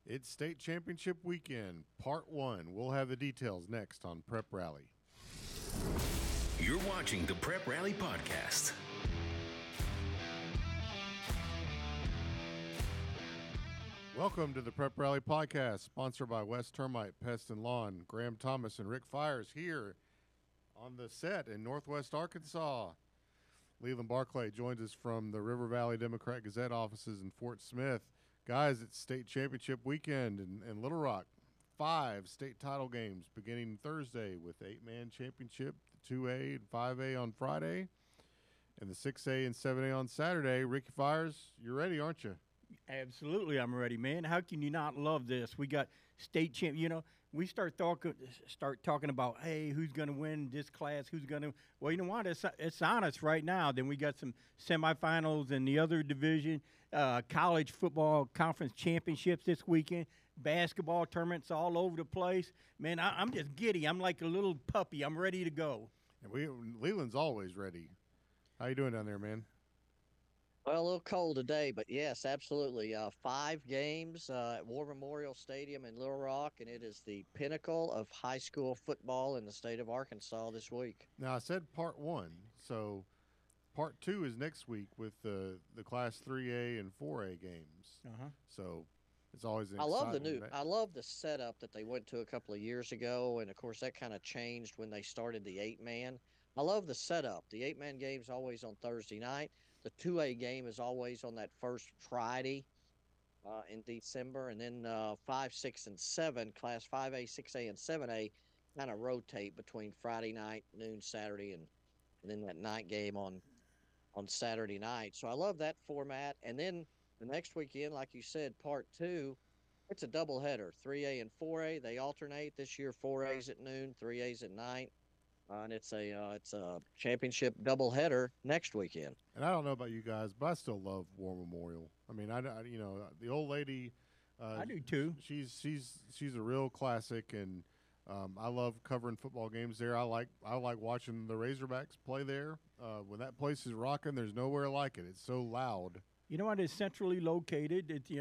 It's state championship weekend, part one. We'll have the details next on Prep Rally. You're watching the Prep Rally Podcast. Welcome to the Prep Rally Podcast, sponsored by West Termite Pest and Lawn. Graham Thomas and Rick Fires here on the set in Northwest Arkansas. Leland Barclay joins us from the River Valley Democrat Gazette offices in Fort Smith. Guys, it's state championship weekend in Little Rock. 5 state title games beginning Thursday with the 8-man championship, the 2A and 5A on Friday, and the 6A and 7A on Saturday. Ricky Fires, you're ready, aren't you? Absolutely, I'm ready, man. How can you not love this? We got state champ. You know, we start talking about, hey, who's going to win this class? Who's going to? Well, you know what? It's on us right now. Then we got some semifinals in the other division, college football conference championships this weekend, basketball tournaments all over the place. Man, I'm just giddy. I'm like a little puppy. I'm ready to go. And Leland's always ready. How you doing down there, man? Well, a little cold today, but yes, absolutely. 5 games at War Memorial Stadium in Little Rock, and it is the pinnacle of high school football in the state of Arkansas this week. Now, I said part one, so part two is next week with the Class 3A and 4A games. So it's always an I love exciting the setup that they went to a couple of years ago, and of course that kind of changed when they started the 8-man. I love the setup. The 8-man game's always on Thursday night. The 2A game is always on that first Friday in December, and then 5, 6, and 7, Class 5A, 6A, and 7A kind of rotate between Friday night, noon Saturday, and then that night game on Saturday night. So I love that format. And then the next weekend, like you said, part 2, it's a doubleheader, 3A and 4A. They alternate. This year, 4A's at noon, 3A's at night. And it's a championship doubleheader next weekend. And I don't know about you guys, but I still love War Memorial. I mean, I you know, the old lady. I do too. She's a real classic, and I love covering football games there. I like watching the Razorbacks play there. When that place is rocking, there's nowhere like it. It's so loud. You know what? It's centrally located. It's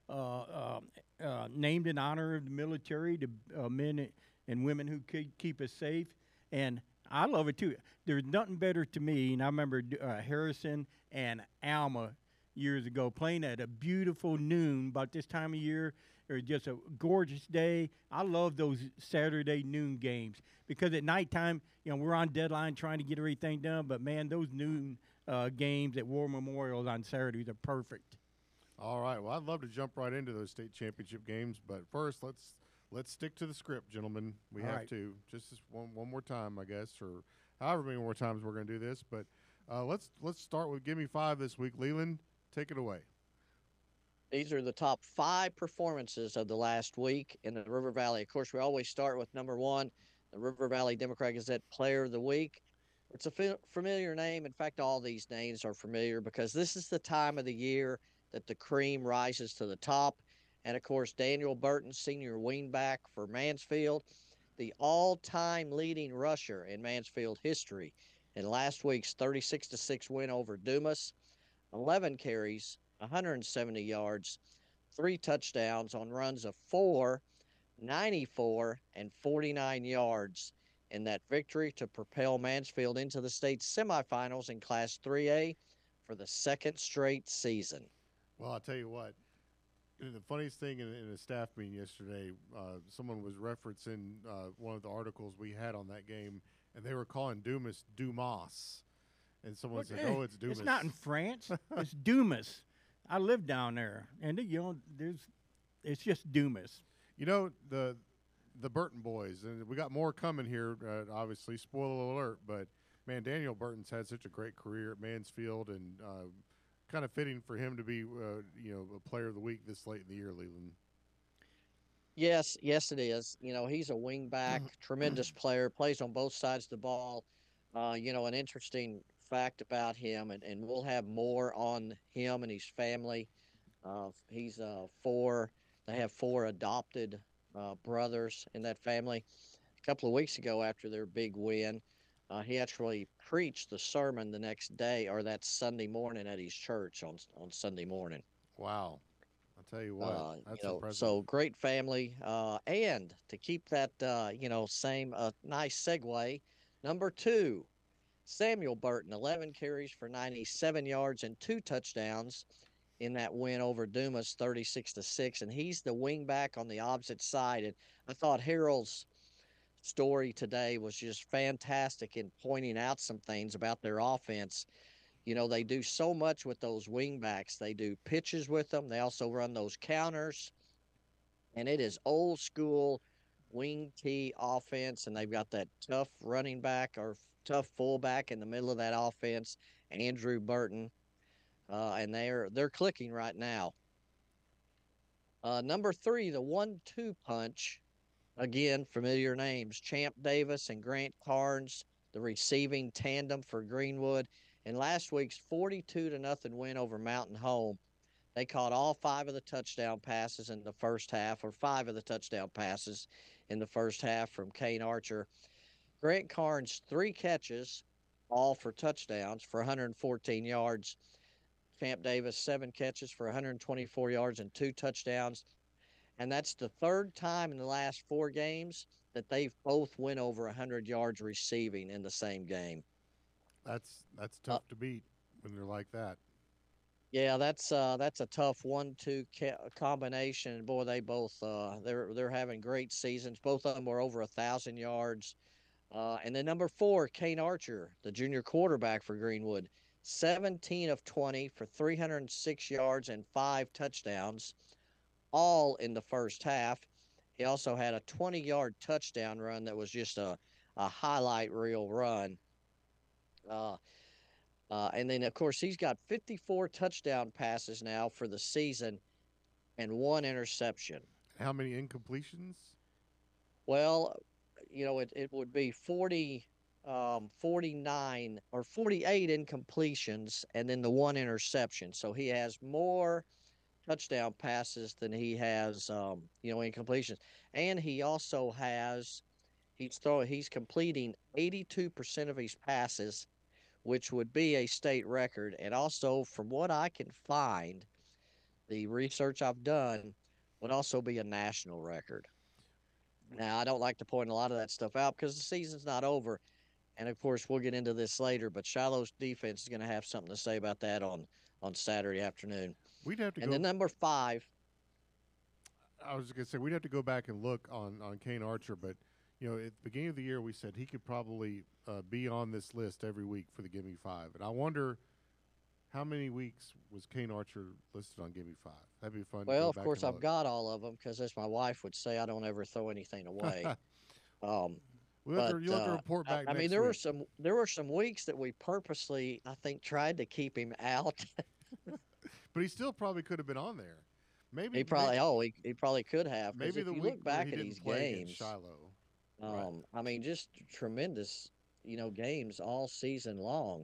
named in honor of the military, the men and women who keep us safe. And I love it, too. There's nothing better to me, and I remember Harrison and Alma years ago playing at a beautiful noon about this time of year. It was just a gorgeous day. I love those Saturday noon games because at nighttime, you know, we're on deadline trying to get everything done. But, man, those noon games at War Memorial on Saturdays are perfect. All right. Well, I'd love to jump right into those state championship games. But first, let's stick to the script, gentlemen. We have to just one more time, I guess, or however many more times we're going to do this. But let's start with Give Me 5 this week. Leland, take it away. These are the top 5 performances of the last week in the River Valley. Of course, we always start with number 1, the River Valley Democrat Gazette Player of the Week. It's a familiar name. In fact, all these names are familiar because this is the time of the year that the cream rises to the top. And, of course, Daniel Burton, senior wingback for Mansfield, the all-time leading rusher in Mansfield history in last week's 36-6 win over Dumas. 11 carries, 170 yards, 3 touchdowns on runs of 4, 94, and 49 yards in that victory to propel Mansfield into the state semifinals in Class 3A for the second straight season. Well, I'll tell you what. The funniest thing in a staff meeting yesterday, someone was referencing one of the articles we had on that game, and they were calling Dumas Dumas. And someone said, "Oh, it's Dumas." It's not in France. It's Dumas. I live down there, and it's just Dumas. You know, the Burton boys, and we got more coming here. Obviously, spoiler alert, but man, Daniel Burton's had such a great career at Mansfield, and kind of fitting for him to be, a player of the week this late in the year, Leland. Yes, it is. You know, he's a wingback, tremendous player, plays on both sides of the ball. An interesting fact about him, and we'll have more on him and his family. They have 4 adopted brothers in that family. A couple of weeks ago after their big win, he actually preached the sermon the next day or that Sunday morning at his church on Sunday morning. Wow. Tell you what, that's impressive. So great family. And to keep that, same nice segue, number 2, Samuel Burton, 11 carries for 97 yards and 2 touchdowns in that win over Dumas, 36-6. And he's the wing back on the opposite side. And I thought Harold's story today was just fantastic in pointing out some things about their offense. They do so much with those wing backs. They do pitches with them. They also run those counters, and it is old school wing T offense. And they've got that tough running back or tough fullback in the middle of that offense, Andrew Burton, and they're clicking right now. Number 3, the 1-2 punch. Again, familiar names: Champ Davis and Grant Carnes, the receiving tandem for Greenwood. In last week's 42-0 win over Mountain Home, they caught all 5 of the touchdown passes in the first half, or 5 of the touchdown passes in the first half from Kane Archer. Grant Carnes, 3 catches, all for touchdowns for 114 yards. Champ Davis, 7 catches for 124 yards and 2 touchdowns. And that's the 3rd time in the last 4 games that they've both went over 100 yards receiving in the same game. That's tough to beat when they're like that. Yeah, that's a tough 1-2 combination. Boy, they both they're having great seasons. Both of them were over 1,000 yards. And then number 4, Kane Archer, the junior quarterback for Greenwood, 17 of 20 for 306 yards and 5 touchdowns, all in the first half. He also had a 20-yard touchdown run that was just a highlight reel run. And then, of course, he's got 54 touchdown passes now for the season and 1 interception. How many incompletions? Well, it would be 49 or 48 incompletions and then the 1 interception. So he has more touchdown passes than he has, incompletions. And he also has, he's completing 82% of his passes, which would be a state record. And also, from what I can find, the research I've done would also be a national record. Now, I don't like to point a lot of that stuff out because the season's not over. And, of course, we'll get into this later, but Shiloh's defense is going to have something to say about that on Saturday afternoon. We'd have to and then number 5. I was going to say, we'd have to go back and look on Kane Archer, but, at the beginning of the year, we said he could probably be on this list every week for the Gimme 5. And I wonder how many weeks was Kane Archer listed on Gimme 5? That'd be fun. Well, of course, I've got all of them because, as my wife would say, I don't ever throw anything away. You'll have to report back. I mean, there were some weeks that we purposely, I think, tried to keep him out. But he still probably could have been on there. Maybe he probably could have. Maybe if the you week look back he at didn't these play games, Shiloh. Right. I mean, just tremendous, games all season long.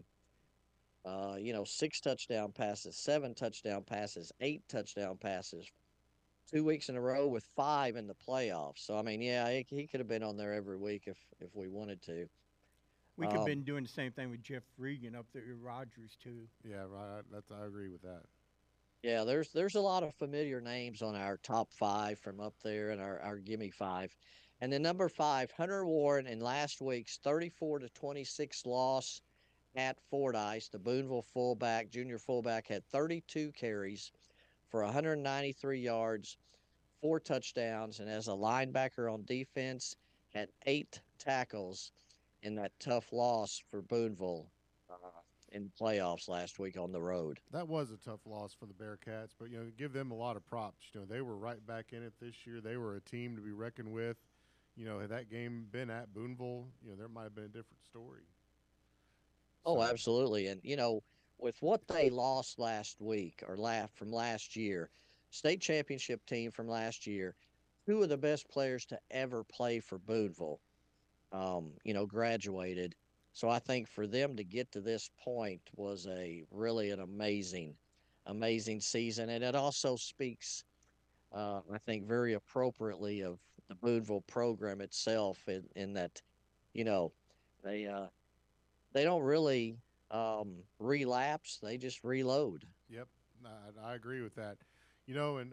6 touchdown passes, 7 touchdown passes, 8 touchdown passes, 2 weeks in a row with 5 in the playoffs. So I mean, yeah, he could have been on there every week if we wanted to. We could have been doing the same thing with Jeff Regan up there at Rogers too. Yeah, right. I agree with that. Yeah, there's a lot of familiar names on our top 5 from up there and our Gimme 5. And then number 5, Hunter Warren, in last week's 34-26 loss at Fordyce, the Booneville junior fullback, had 32 carries for 193 yards, 4 touchdowns, and as a linebacker on defense, had 8 tackles in that tough loss for Booneville in the playoffs last week on the road. That was a tough loss for the Bearcats, but give them a lot of props. They were right back in it this year. They were a team to be reckoned with. Had that game been at Booneville, there might have been a different story. Oh, absolutely. And with what they lost last week or from last year, state championship team from last year, 2 of the best players to ever play for Booneville, graduated. So I think for them to get to this point was really an amazing season. And it also speaks, I think, very appropriately of the Booneville program itself in that, they don't really relapse. They just reload. Yep, I agree with that. And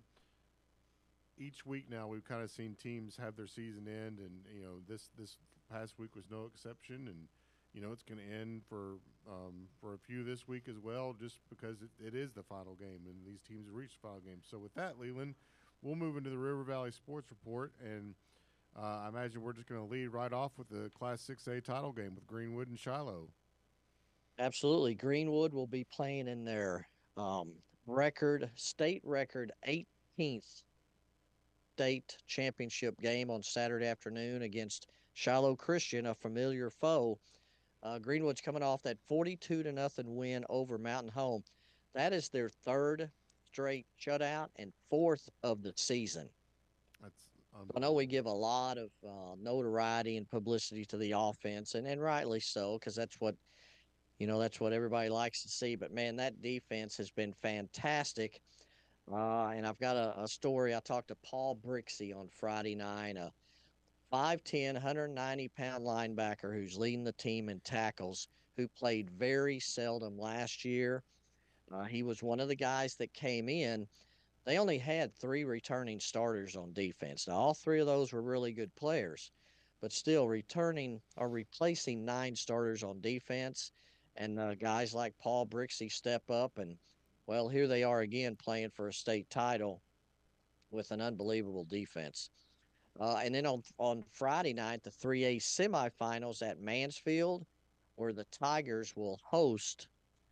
each week now we've kind of seen teams have their season end, and this past week was no exception, and it's going to end for a few this week as well, just because it is the final game, and these teams have reached the final game. So with that, Leland, we'll move into the River Valley Sports Report, and I imagine we're just going to lead right off with the Class 6A title game with Greenwood and Shiloh. Absolutely. Greenwood will be playing in their state record 18th state championship game on Saturday afternoon against Shiloh Christian, a familiar foe. Greenwood's coming off that 42-0 win over Mountain Home. That is their third straight shutout and fourth of the season. I know we give a lot of notoriety and publicity to the offense, and rightly so, because that's what everybody likes to see. But man, that defense has been fantastic. And I've got a story. I talked to Paul Brixey on Friday night, a 5'10", 190-pound linebacker who's leading the team in tackles, who played very seldom last year. He was one of the guys that came in. They only had 3 returning starters on defense. Now, all 3 of those were really good players, but still returning or replacing 9 starters on defense, and guys like Paul Brixey step up, and, well, here they are again playing for a state title with an unbelievable defense. And then on Friday night, the 3A semifinals at Mansfield, where the Tigers will host,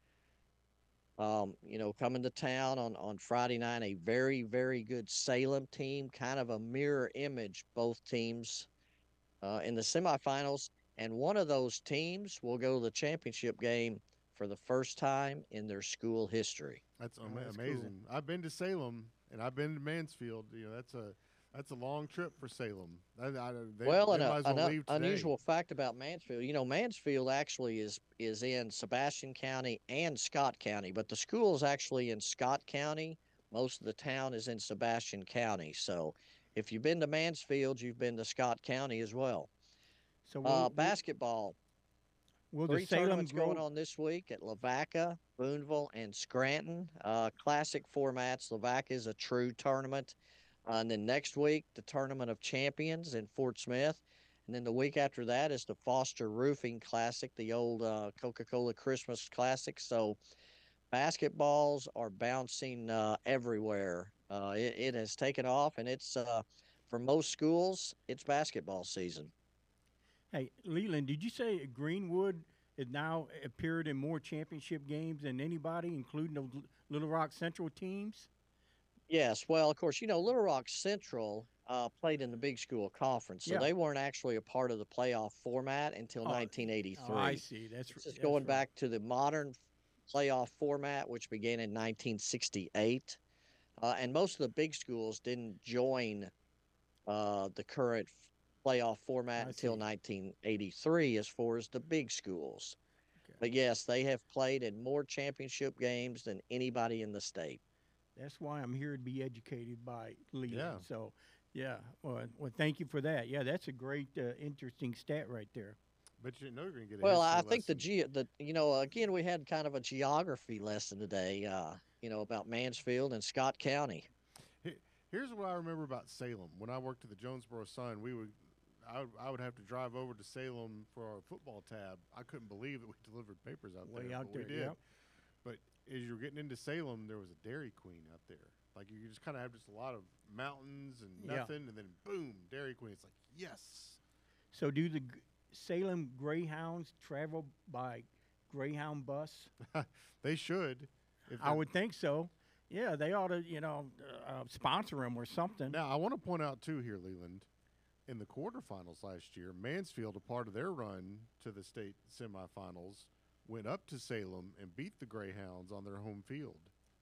coming to town on Friday night, a very, very good Salem team, kind of a mirror image, both teams in the semifinals. And one of those teams will go to the championship game for the first time in their school history. That's amazing. Cool. I've been to Salem and I've been to Mansfield. That's a long trip for Salem. An unusual fact about Mansfield, Mansfield actually is in Sebastian County and Scott County, but the school is actually in Scott County. Most of the town is in Sebastian County. So if you've been to Mansfield, you've been to Scott County as well. So basketball. Will 3 the Salem tournaments going on this week at Lavaca, Boonville, and Scranton. Classic formats. Lavaca is a true tournament. And then next week, the Tournament of Champions in Fort Smith. And then the week after that is the Foster Roofing Classic, the old Coca-Cola Christmas Classic. So basketballs are bouncing everywhere. It has taken off, and it's for most schools, it's basketball season. Hey, Leland, did you say Greenwood has now appeared in more championship games than anybody, including the Little Rock Central teams? Yes. Well, of course, Little Rock Central played in the Big School Conference, so they weren't actually a part of the playoff format until 1983. Oh, I see. That's going back to the modern playoff format, which began in 1968. And most of the big schools didn't join the current playoff format until 1983 as far as the big schools. Okay. But yes, they have played in more championship games than anybody in the state. That's why I'm here to be educated by Leland. Yeah. So, well, thank you for that. Yeah, that's a great, interesting stat right there. But you're going to get a Well, I think again, we had kind of a geography lesson today, about Mansfield and Scott County. Here's what I remember about Salem. When I worked at the Jonesboro Sun, I would have to drive over to Salem for our football tab. I couldn't believe that we delivered papers out there. We did. Yep. But as you were getting into Salem, there was a Dairy Queen out there. Like, you just kind of have just a lot of mountains and nothing, and then boom, Dairy Queen. It's like, yes. So do the Salem Greyhounds travel by Greyhound bus? They should. I would think so. Yeah, they ought to, sponsor them or something. Now, I want to point out, too, here, Leland, in the quarterfinals last year, Mansfield, a part of their run to the state semifinals, went up to Salem and beat the Greyhounds on their home field.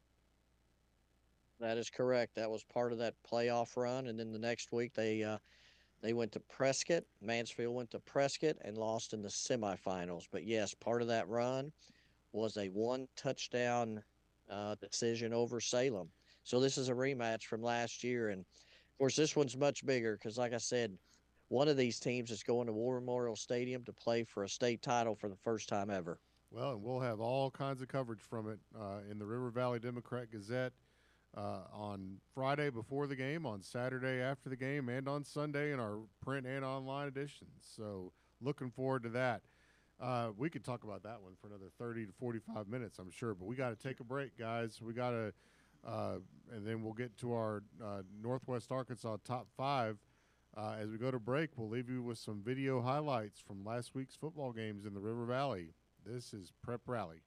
That is correct. That was part of that playoff run, and then the next week they went to Prescott. Mansfield went to Prescott and lost in the semifinals. But yes, part of that run was a 1-touchdown decision over Salem. So this is a rematch from last year, and of course this one's much bigger because, like I said, one of these teams is going to War Memorial Stadium to play for a state title for the first time ever. Well, and we'll have all kinds of coverage from it in the River Valley Democrat Gazette on Friday before the game, on Saturday after the game, and on Sunday in our print and online editions. So looking forward to that. We could talk about that one for another 30 to 45 minutes, I'm sure, but we got to take a break, guys. We got to, and then we'll get to our Northwest Arkansas top 5. As we go to break, we'll leave you with some video highlights from last week's football games in the River Valley. This is Prep Rally.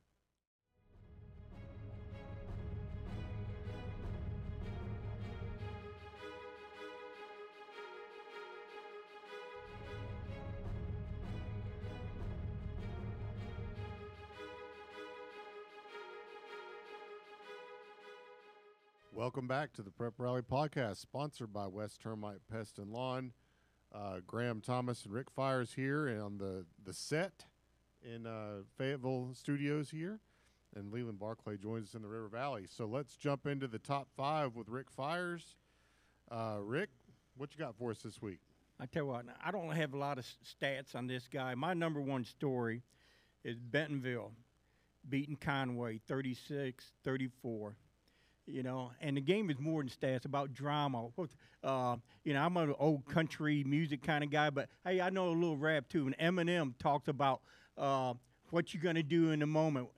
Welcome back to the Prep Rally Podcast, sponsored by West Termite Pest and Lawn. Graham Thomas and Rick Fires here and on the set in Fayetteville Studios here. And Leland Barclay joins us in the River Valley. So let's jump into the top 5 with Rick Fires. Rick, what you got for us this week? I tell you what, I don't have a lot of stats on this guy. My number one story is Bentonville beating Conway 36-34. You know, and the game is more than stats, about drama. You know, I'm an old country music kind of guy, but hey, I know a little rap too. And Eminem talks about what you're gonna do in the moment.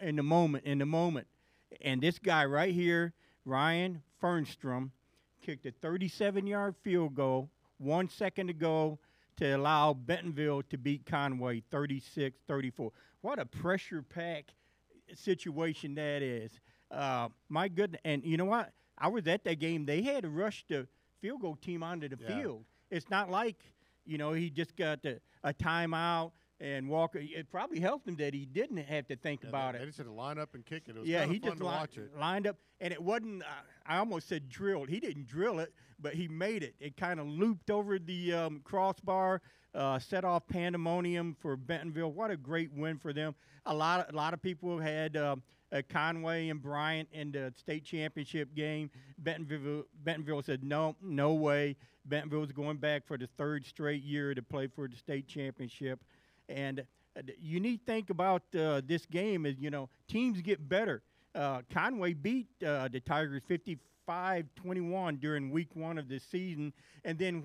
And this guy right here, Ryan Fernstrom, kicked a 37-yard field goal, 1 second to go, to allow Bentonville to beat Conway 36-34. What a pressure-packed situation that is. My goodness. And you know what? I was at that game. They had to rush the field goal team onto the field. It's not like, you know, he just got a timeout and walk. It probably helped him that he didn't have to think about it. They just had to line up and kick it. It was he fun just to watch it. lined up. And it wasn't, I almost said drilled. He didn't drill it, but he made it. It kind of looped over the crossbar, set off pandemonium for Bentonville. What a great win for them. A lot of people had Conway and Bryant in the state championship game. Bentonville said, no way. Bentonville's going back for the 3rd straight year to play for the state championship. And the unique thing about this game is, you know, teams get better. Conway beat the Tigers 55-21 during week 1 of this season. And then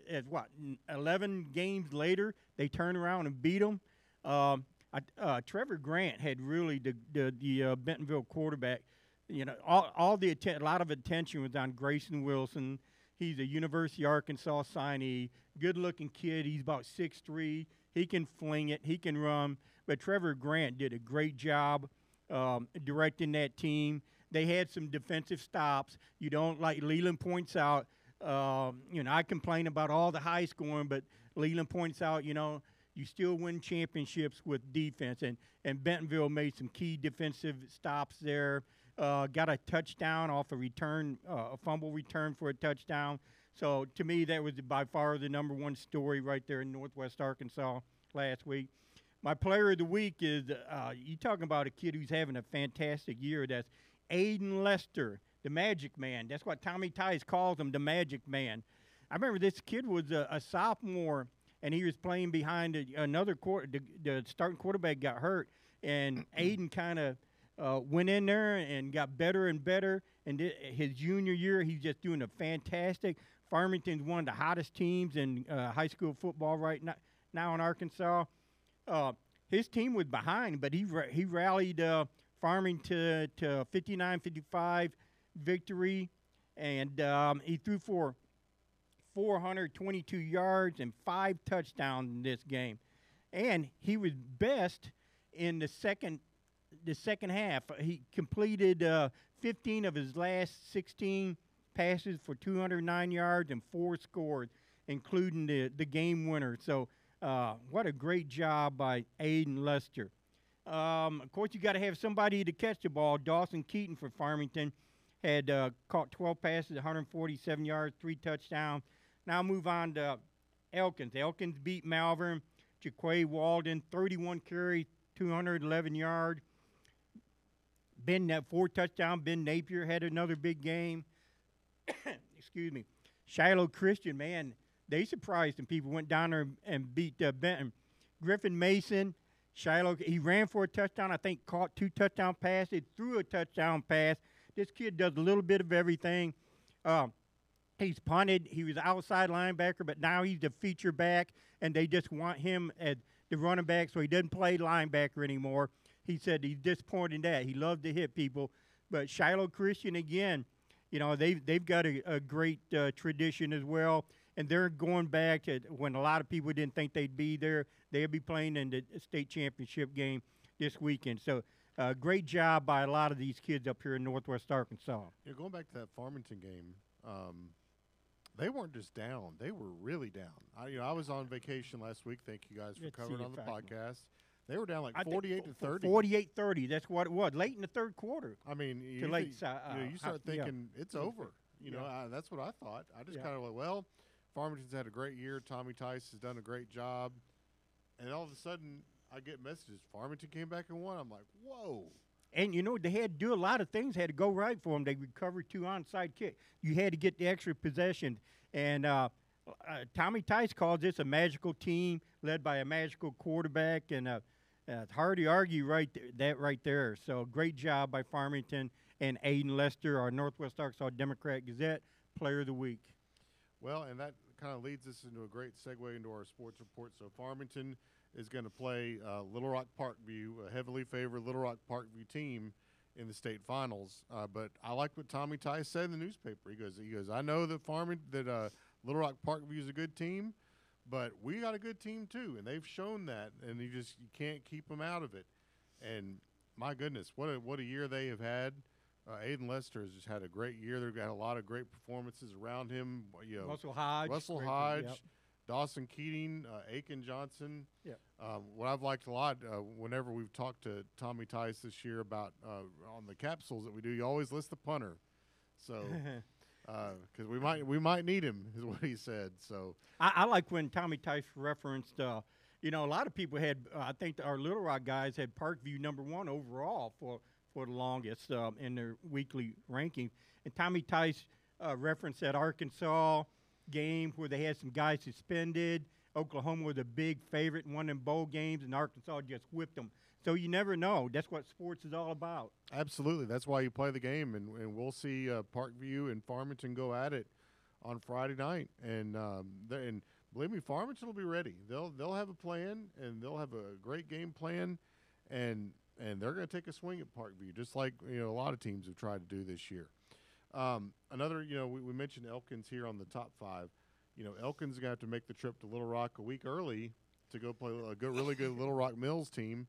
11 games later, they turn around and beat them. Trevor Grant had really the Bentonville quarterback. You know, a lot of attention was on Grayson Wilson. He's a University of Arkansas signee, good-looking kid. He's about 6'3". He can fling it. He can run. But Trevor Grant did a great job directing that team. They had some defensive stops. You don't, like Leland points out, you know, I complain about all the high scoring, but Leland points out, you know, you still win championships with defense. And Bentonville made some key defensive stops there. Got a touchdown off a return, a fumble return for a touchdown. So, to me, that was by far the number one story right there in Northwest Arkansas last week. My player of the week is, you talking about a kid who's having a fantastic year. That's Aiden Lester, the Magic Man. That's what Tommy Tice calls him, the Magic Man. I remember this kid was a sophomore, and he was playing behind another quarter. The starting quarterback got hurt, and Aiden kind of went in there and got better and better. And his junior year, he's just doing a fantastic. Farmington's one of the hottest teams in high school football right now in Arkansas. His team was behind, but he rallied Farmington to 59-55 victory, and he threw for 422 yards and 5 touchdowns in this game. And he was best in the second half. He completed 15 of his last 16 passes for 209 yards and 4 scores, including the game winner. So what a great job by Aiden Lester. Of course, you got to have somebody to catch the ball. Dawson Keaton for Farmington had caught 12 passes, 147 yards, 3 touchdowns. Now move on to Elkins. Elkins beat Malvern. Jaquay Walden, 31 carries, 211 yards. 4 touchdowns. Ben Napier had another big game. Excuse me. Shiloh Christian, man, they surprised them. People went down there and beat Benton. Griffin Mason, Shiloh, he ran for a touchdown. I think caught 2 touchdown passes, threw a touchdown pass. This kid does a little bit of everything. He's punted. He was outside linebacker, but now he's the feature back, and they just want him as the running back, so he doesn't play linebacker anymore. He said he's disappointed in that. He loved to hit people. But Shiloh Christian, again, you know, they've got a great tradition as well, and they're going back to when a lot of people didn't think they'd be there. They'll be playing in the state championship game this weekend. So great job by a lot of these kids up here in Northwest Arkansas. Yeah, going back to that Farmington game, they weren't just down; they were really down. I was on vacation last week. Thank you guys for Let's covering see on the if I can- podcast. They were down like I think 48 to 30. 48-30, that's what it was, late in the third quarter. I mean, To late you start yeah. thinking it's over. That's what I thought. I just Yeah. kind of like, well, Farmington's had a great year. Tommy Tice has done a great job, and all of a sudden, I get messages. Farmington came back and won. I'm like, whoa. And, you know, they had to do a lot of things, had to go right for them. They recovered 2 onside kicks. You had to get the extra possession. And Tommy Tice calls this a magical team led by a magical quarterback. And it's hard to argue that right there. So great job by Farmington and Aiden Lester, our Northwest Arkansas Democrat Gazette Player of the Week. Well, and that kind of leads us into a great segue into our sports report. So Farmington is going to play Little Rock Parkview, a heavily favored Little Rock Parkview team in the state finals. But I like what Tommy Tice said in the newspaper. He goes, I know that Little Rock Parkview is a good team, but we got a good team too, and they've shown that. And you can't keep them out of it. And my goodness, what a year they have had. Aiden Lester has just had a great year. They've got a lot of great performances around him. Russell Hodge. Russell great- Hodge. yep. Dawson Keating, Aiken Johnson. Yep. What I've liked a lot, whenever we've talked to Tommy Tice this year about on the capsules that we do, you always list the punter. So, because we might need him, is what he said. So I like when Tommy Tice referenced, you know, a lot of people had, I think our Little Rock guys had Parkview #1 overall for the longest in their weekly rankings. And Tommy Tice referenced that Arkansas game where they had some guys suspended. Oklahoma was a big favorite and won them bowl games, and Arkansas just whipped them. So you never know. That's what sports is all about. absolutely, that's why you play the game, and we'll see Parkview and Farmington go at it on Friday night. And believe me, Farmington will be ready. They'll have a plan, and they'll have a great game plan, and they're going to take a swing at Parkview, just like a lot of teams have tried to do this year. Another, we mentioned Elkins here on the top 5. Elkins is going to have to make the trip to Little Rock a week early to go play a really good Little Rock Mills team.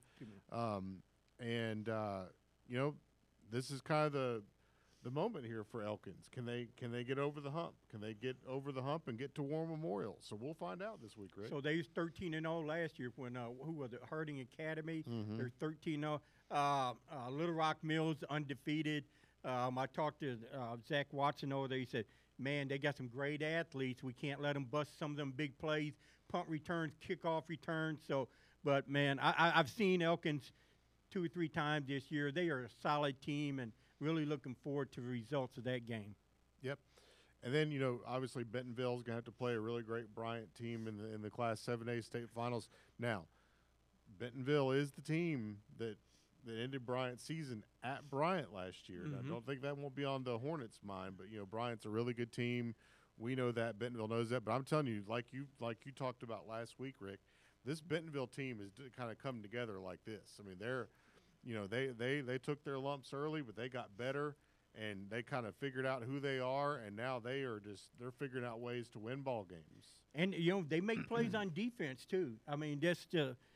This is kind of the moment here for Elkins. Can they get over the hump? Can they get over the hump and get to War Memorial? So we'll find out this week, Rick. So they was 13-0 last year when who was it? Harding Academy. Mhm. They're 13-0. Little Rock Mills undefeated. I talked to Zach Watson over there. He said, "Man, they got some great athletes. We can't let them bust some of them big plays, punt returns, kickoff returns." So, but man, I've seen Elkins 2 or 3 times this year. They are a solid team, and really looking forward to the results of that game. Yep. And then, obviously Bentonville's going to have to play a really great Bryant team in the Class 7A state finals. Now, Bentonville is the team that ended Bryant's season at Bryant last year. And I don't think that won't be on the Hornets' mind, but, Bryant's a really good team. We know that. Bentonville knows that. But I'm telling you, like you talked about last week, Rick, this Bentonville team is kind of come together like this. I mean, they're they took their lumps early, but they got better, and they kind of figured out who they are, and now they're figuring out ways to win ball games. And they make plays on defense too. I mean, just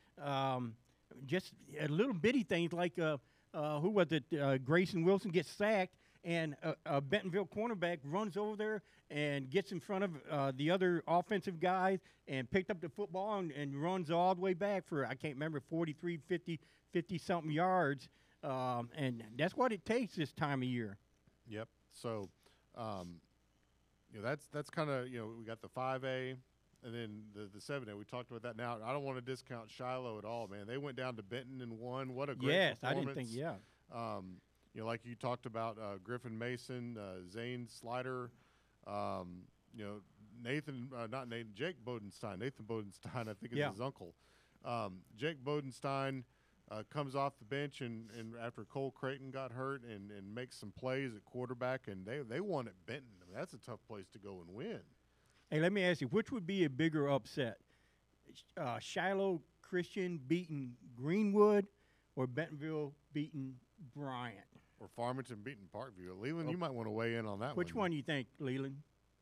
a little bitty things like who was it? Grayson Wilson gets sacked, and a Bentonville cornerback runs over there and gets in front of the other offensive guys and picked up the football and runs all the way back for, I can't remember, 43, 50-something yards. And that's what it takes this time of year. Yep. So, that's kind of we got the 5A. And then the 7A, we talked about that. Now, I don't want to discount Shiloh at all, man. They went down to Benton and won. What a great performance. I didn't think, yeah. Like you talked about Griffin Mason, Zane Slider, Jake Bodenstein. Nathan Bodenstein, I think is his uncle. Jake Bodenstein, comes off the bench and after Cole Creighton got hurt and makes some plays at quarterback, and they won at Benton. I mean, that's a tough place to go and win. Hey, let me ask you, which would be a bigger upset? Shiloh Christian beating Greenwood or Bentonville beating Bryant? Or Farmington beating Parkview. Leland, you might want to weigh in on that Which one do you think, Leland?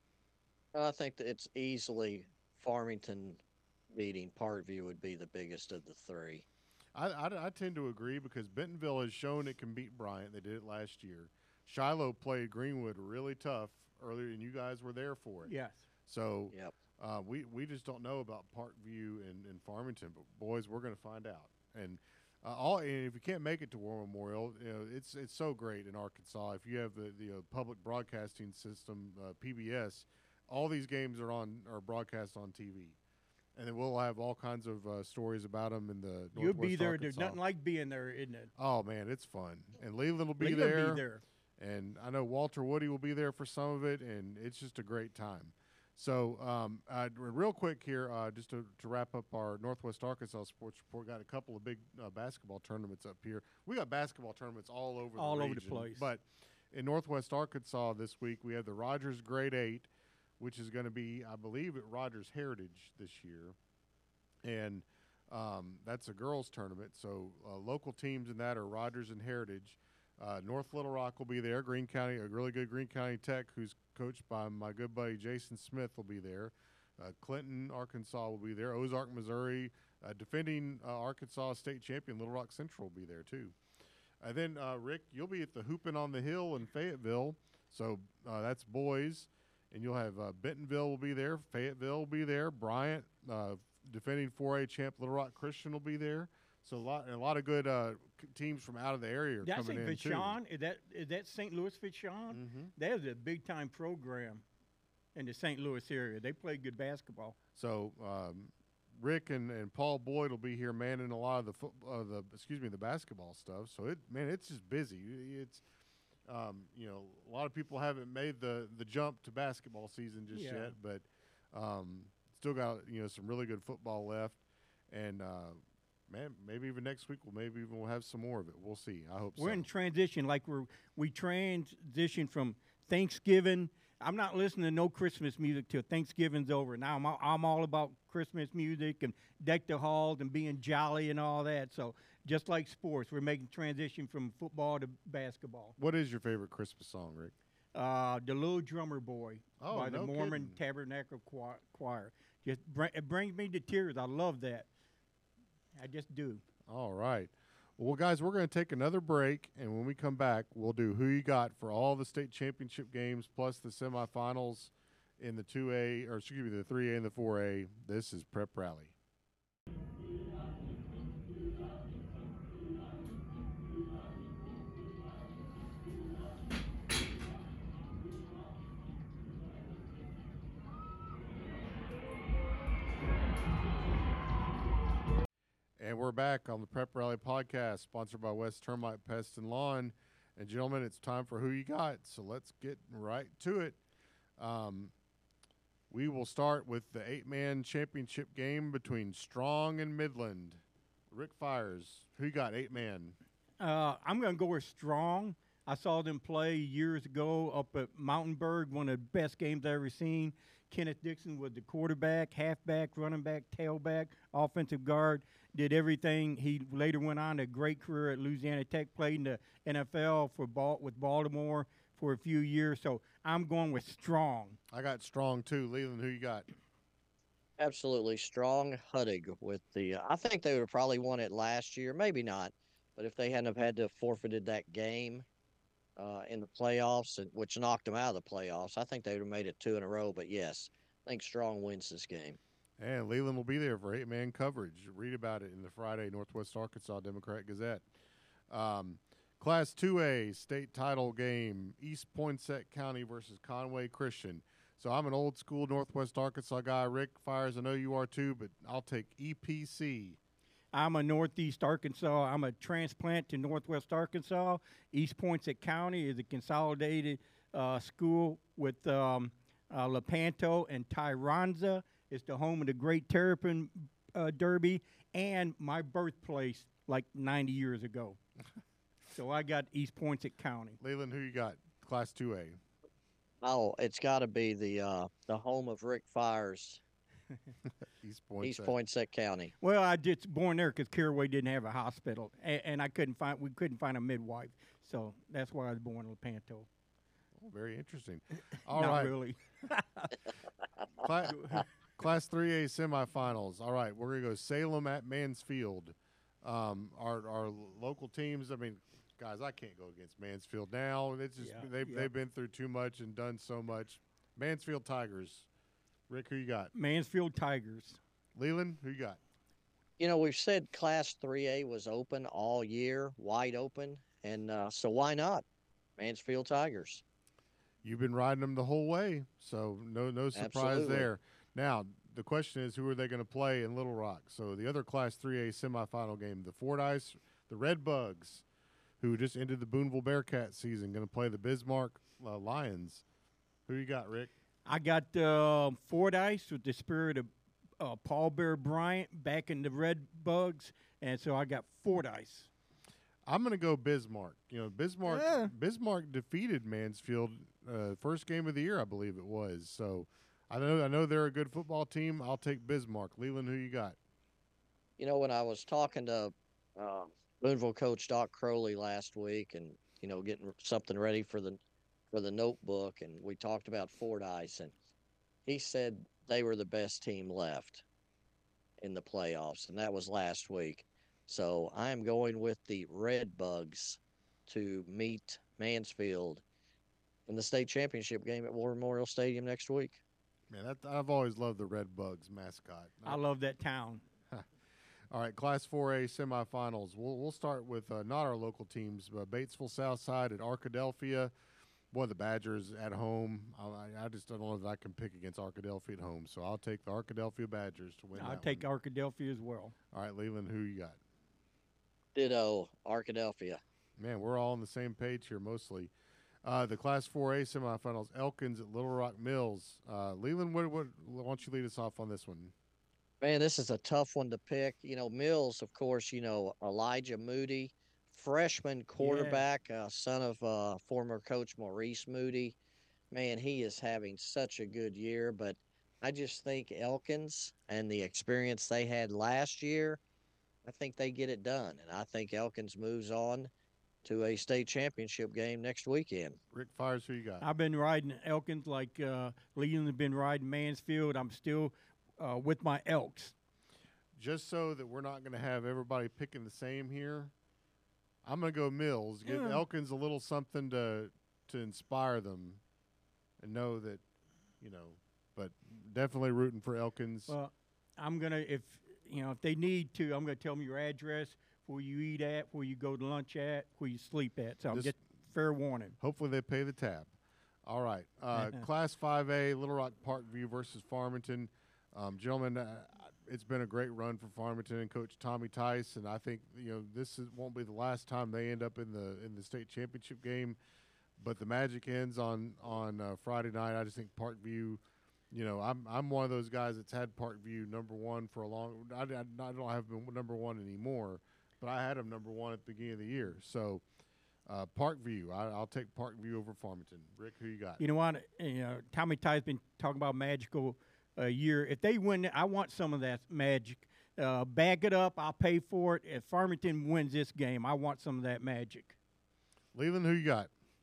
I think that it's easily Farmington beating Parkview would be the biggest of the three. I tend to agree because Bentonville has shown it can beat Bryant. They did it last year. Shiloh played Greenwood really tough earlier, and you guys were there for it. Yes. So Yep. we just don't know about Parkview and Farmington, but boys, we're going to find out. And and if you can't make it to War Memorial, it's so great in Arkansas. If you have the public broadcasting system, PBS, all these games are broadcast on TV. And then we'll have all kinds of stories about them in the Northwest You'll be there. Arkansas. There's nothing like being there, isn't it? Oh, man, it's fun. And Leland will be Leland there. will be there. And I know Walter Woody will be there for some of it, and it's just a great time. So real quick here, just to wrap up our Northwest Arkansas sports report, got a couple of big basketball tournaments up here. We got basketball tournaments all over the place. But in Northwest Arkansas this week, we have the Rogers Grade 8, which is going to be, I believe, at Rogers Heritage this year. And that's a girls' tournament. So local teams in that are Rogers and Heritage. North Little Rock will be there. Greene County, a really good Greene County Tech, who's coached by my good buddy Jason Smith, will be there. Clinton, Arkansas will be there. Ozark, Missouri, defending Arkansas state champion Little Rock Central will be there too. And then, Rick, you'll be at the Hoopin' on the Hill in Fayetteville. So that's boys. And you'll have Bentonville will be there. Fayetteville will be there. Bryant, defending 4A champ Little Rock Christian will be there. So a lot of good teams from out of the area are coming in too. Is that St. Louis Vashon? Mm-hmm. That is a big time program in the St. Louis area. They play good basketball. So Rick and Paul Boyd will be here manning a lot of the basketball stuff. So it's just busy. It's a lot of people haven't made the jump to basketball season just yet, but still got some really good football left, and man, maybe even next week we'll have some more of it. We'll see. I hope We're so. in transition, like we transition from Thanksgiving. I'm not listening to no Christmas music till Thanksgiving's over. Now I'm all about Christmas music and deck the halls and being jolly and all that. So just like sports, we're making transition from football to basketball. What is your favorite Christmas song, Rick? The Little Drummer Boy by the no Mormon kidding. Tabernacle Choir. Just it brings me to tears. I love that. I just do. All right. Well, guys, we're going to take another break, and when we come back, we'll do Who You Got for all the state championship games plus the semifinals in the 2A, or excuse me, the 3A and the 4A. This is Prep Rally. And we're back on the Prep Rally podcast, sponsored by West Termite Pest and Lawn. And gentlemen, it's time for Who You Got. So let's get right to it. We will start with the 8-man championship game between Strong and Midland. Rick Fires, who you got, 8-man? I'm going to go with Strong. I saw them play years ago up at Mountainburg, one of the best games I've ever seen. Kenneth Dixon was the quarterback, halfback, running back, tailback, offensive guard, did everything. He later went on a great career at Louisiana Tech, played in the NFL with Baltimore for a few years. So I'm going with Strong. I got Strong, too. Leland, who you got? Absolutely Strong Huddig with the I think they would have probably won it last year, maybe not, but if they hadn't have had to have forfeited that game in the playoffs, which knocked them out of the playoffs, I think they would have made it 2 in a row. But yes, I think Strong wins this game. And Leland will be there for 8-man coverage. Read about it in the Friday Northwest Arkansas Democrat Gazette. Class 2A state title game, East Poinsett County versus Conway Christian. So I'm an old school Northwest Arkansas guy. Rick Fires, I know you are too, but I'll take EPC. I'm a Northeast Arkansas. I'm a transplant to Northwest Arkansas. East Poinsett County is a consolidated school with Lepanto and Tyronza. It's the home of the Great Terrapin Derby and my birthplace, like 90 years ago. So I got East Poinsett County. Leland, who you got? Class 2A. Oh, it's got to be the home of Rick Fires, East Point. East Poinsett County. Well, I just born there because Caraway didn't have a hospital, and we couldn't find a midwife, so that's why I was born in Lepanto. Oh, very interesting. All Not right. really. Class 3A semifinals. All right, we're gonna go Salem at Mansfield. Our local teams. I mean, guys, I can't go against Mansfield now. It's just they've been through too much and done so much. Mansfield Tigers. Rick, who you got? Mansfield Tigers. Leland, who you got? You know, we've said Class 3A was open all year, wide open, and so why not? Mansfield Tigers. You've been riding them the whole way, so no surprise Absolutely. there. Now, the question is, who are they going to play in Little Rock? So the other Class 3A semifinal game, the Fordyce, the Red Bugs, who just ended the Boonville Bearcat season, going to play the Bismarck Lions. Who you got, Rick? I got Fordyce with the spirit of Paul Bear Bryant back in the Red Bugs, and so I got Fordyce. I'm going to go Bismarck. You know, Bismarck defeated Mansfield first game of the year, I believe it was. So I know they're a good football team. I'll take Bismarck. Leland, who you got? You know, when I was talking to Boonville coach Doc Crowley last week, and getting something ready for the notebook, and we talked about Fordyce, and he said they were the best team left in the playoffs, and that was last week. So I am going with the Red Bugs to meet Mansfield in the state championship game at War Memorial Stadium next week. Man, I've always loved the Red Bugs mascot. I love that town. All right, Class 4A semifinals. We'll start with not our local teams, but Batesville Southside at Arkadelphia. Boy, the Badgers at home. I just don't know if I can pick against Arkadelphia at home, so I'll take the Arkadelphia Badgers to win. I'll that take one. Arkadelphia as well. All right, Leland, who you got? Ditto, Arkadelphia. Man, we're all on the same page here mostly. The Class 4A semifinals, Elkins at Little Rock Mills. Leland, why don't you lead us off on this one? Man, this is a tough one to pick. Mills, of course, Elijah Moody, freshman quarterback, son of former coach Maurice Moody. Man, he is having such a good year, but I just think Elkins and the experience they had last year, I think they get it done. And I think Elkins moves on to a state championship game next weekend. Rick Fires, who you got? I've been riding Elkins like Leland has been riding Mansfield. I'm still with my Elks. Just so that we're not going to have everybody picking the same here, I'm going to go Mills. Give Elkins a little something to inspire them and know that, but definitely rooting for Elkins. Well, I'm going to, if they need to, I'm going to tell them your address, where you eat at, where you go to lunch at, where you sleep at. So I'm just fair warning. Hopefully they pay the tab. All right. Class 5A, Little Rock Parkview versus Farmington. Gentlemen, it's been a great run for Farmington and Coach Tommy Tice, and I think this won't be the last time they end up in the state championship game. But the magic ends on Friday night. I just think Parkview. I'm one of those guys that's had Parkview number one for a long. I don't have them number one anymore, but I had them number one at the beginning of the year. So Parkview, I'll take Parkview over Farmington. Rick, who you got? You know what? Tommy Ty's been talking about magical year. If they win, I want some of that magic. Back it up. I'll pay for it. If Farmington wins this game, I want some of that magic. Leland, who you got?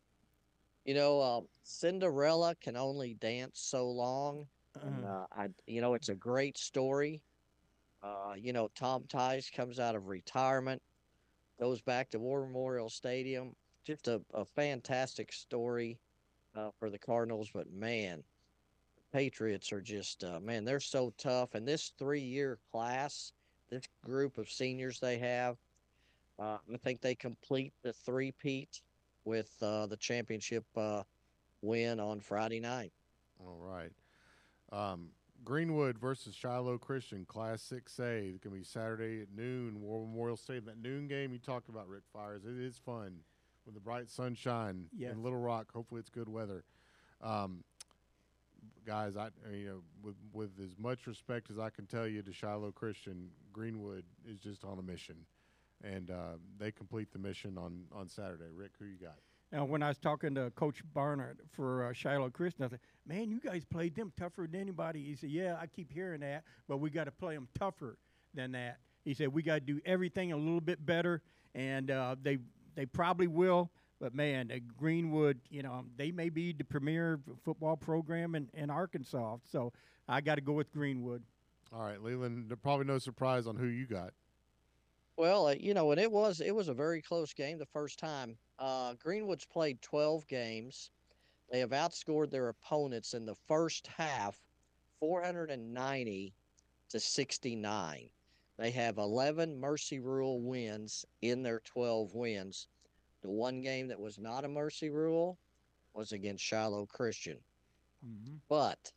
Cinderella can only dance so long. And, it's a great story. Tom Tice comes out of retirement, goes back to War Memorial Stadium. Just a fantastic story for the Cardinals. But, man, Patriots are just, they're so tough. And this 3-year class, this group of seniors they have, I think they complete the three-peat with the championship win on Friday night. All right. Greenwood versus Shiloh Christian, Class 6A. It's going to be Saturday at noon, War Memorial Stadium. That noon game you talked about, Rick Fires, it is fun with the bright sunshine in Little Rock. Hopefully it's good weather. Guys, with as much respect as I can tell you to Shiloh Christian, Greenwood is just on a mission. and they complete the mission on Saturday. Rick, who you got? Now, when I was talking to Coach Barnard for Shiloh Christian, I said, "Man, you guys played them tougher than anybody." He said, "Yeah, I keep hearing that, but we got to play them tougher than that." He said, "We got to do everything a little bit better," and they probably will. But man, Greenwood, they may be the premier football program in Arkansas. So I got to go with Greenwood. All right, Leland. Probably no surprise on who you got. Well, and it was a very close game the first time. Greenwood's played 12 games. They have outscored their opponents in the first half 490 to 69. They have 11 Mercy Rule wins in their 12 wins. The one game that was not a Mercy Rule was against Shiloh Christian. Mm-hmm. But,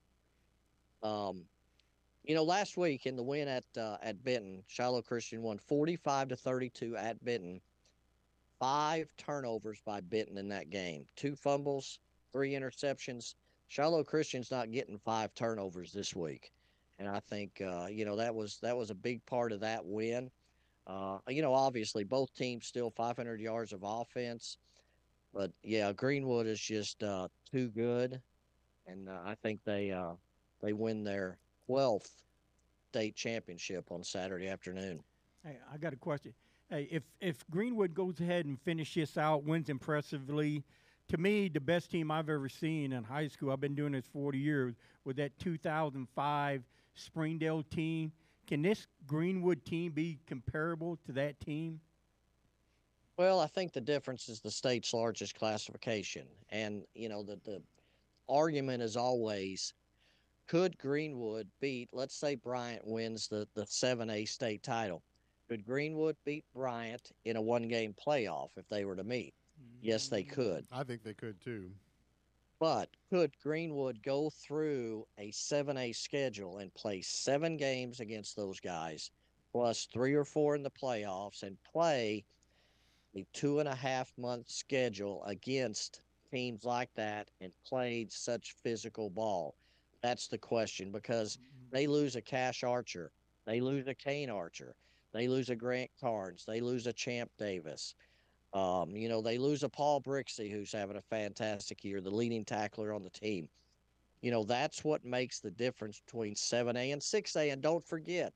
last week in the win at Benton, Shiloh Christian won 45-32 at Benton. 5 turnovers by Benton in that game. 2 fumbles, 3 interceptions. Shiloh Christian's not getting 5 turnovers this week, and I think that was a big part of that win. Obviously both teams still 500 yards of offense, but yeah, Greenwood is just too good, and I think they win their 12th state championship on Saturday afternoon. Hey, I got a question. Hey, if Greenwood goes ahead and finishes out, wins impressively, to me, the best team I've ever seen in high school, I've been doing this 40 years, with that 2005 Springdale team. Can this Greenwood team be comparable to that team? Well, I think the difference is the state's largest classification. And, the argument is always, could Greenwood beat, let's say Bryant wins the 7A state title. Could Greenwood beat Bryant in a one-game playoff if they were to meet? Yes, they could. I think they could too. But could Greenwood go through a 7A schedule and play 7 games against those guys, plus 3 or 4 in the playoffs, and play a 2.5-month schedule against teams like that and played such physical ball? That's the question, because they lose a Cash Archer, they lose a Kane Archer, they lose a Grant Carnes, they lose a Champ Davis. They lose a Paul Brixey, who's having a fantastic year, the leading tackler on the team. That's what makes the difference between 7A and 6A. And don't forget,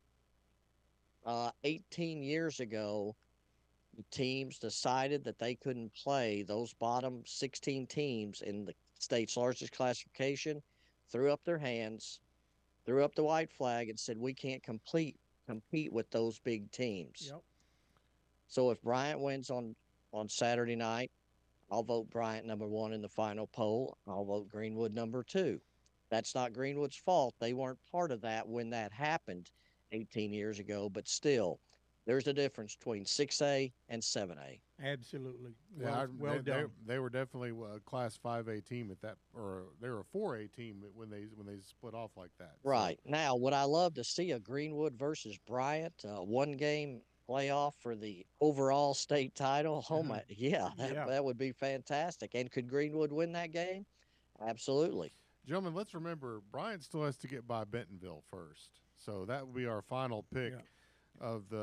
18 years ago, the teams decided that they couldn't play those bottom 16 teams in the state's largest classification, threw up their hands, threw up the white flag, and said, we can't compete with those big teams. Yep. So if Bryant wins on Saturday night, I'll vote Bryant number 1 in the final poll. I'll vote Greenwood number 2. That's not Greenwood's fault. They weren't part of that when that happened 18 years ago, but still, there's a difference between 6A and 7A. Absolutely. Yeah, Well done. They were definitely a Class 5A team at that, or they were a 4A team when they split off like that. Right. Now, would I love to see a Greenwood versus Bryant one-game playoff for the overall state title? Oh my, yeah, that would be fantastic. And could Greenwood win that game? Absolutely. Gentlemen, let's remember Bryant still has to get by Bentonville first, so that would be our final pick of the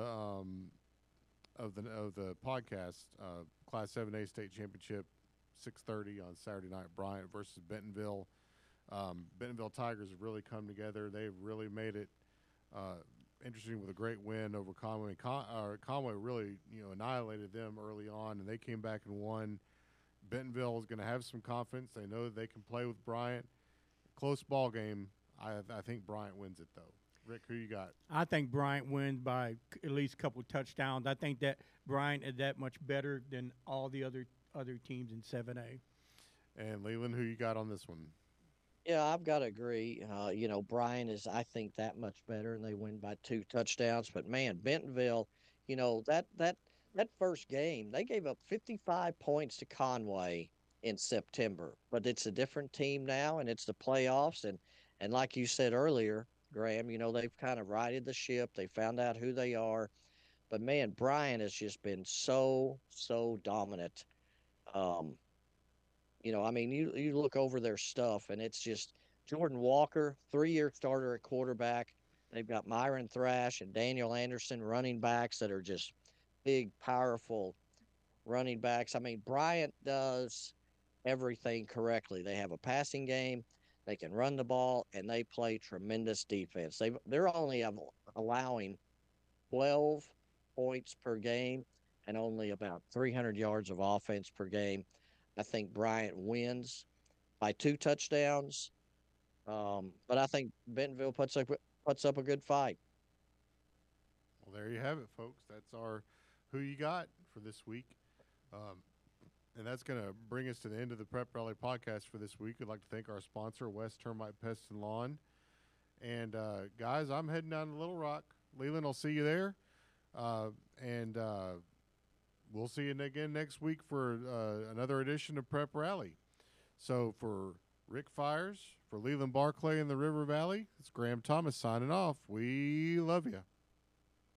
podcast. Class 7A state championship, 6:30 on Saturday night. Bryant versus Bentonville. Bentonville Tigers have really come together. They've really made it interesting with a great win over Conway. Conway really, annihilated them early on, and they came back and won. Bentonville is going to have some confidence. They know that they can play with Bryant. Close ball game. I think Bryant wins it, though. Rick, who you got? I think Bryant wins by at least a couple of touchdowns. I think that Bryant is that much better than all the other teams in 7A. And Leland, who you got on this one? Yeah, I've got to agree. Bryant is, I think, that much better, and they win by 2 touchdowns. But man, Bentonville, that first game, they gave up 55 points to Conway in September. But it's a different team now, and it's the playoffs. And like you said earlier, Graham, they've kind of righted the ship. They found out who they are. But man, Bryant has just been so dominant. You look over their stuff, and it's just Jordan Walker, 3-year starter at quarterback. They've got Myron Thrash and Daniel Anderson, running backs that are just big, powerful running backs. I mean, Bryant does everything correctly. They have a passing game, they can run the ball, and they play tremendous defense. They're only allowing 12 points per game and only about 300 yards of offense per game. I think Bryant wins by 2 touchdowns. But I think Bentonville puts up a good fight. Well, there you have it, folks. That's our Who You Got for this week. And that's going to bring us to the end of the Prep Rally podcast for this week. I'd like to thank our sponsor, West Termite Pest and Lawn. And, guys, I'm heading down to Little Rock. Leland, I'll see you there. And we'll see you again next week for another edition of Prep Rally. So for Rick Fires, for Leland Barclay in the River Valley, it's Graham Thomas signing off. We love you.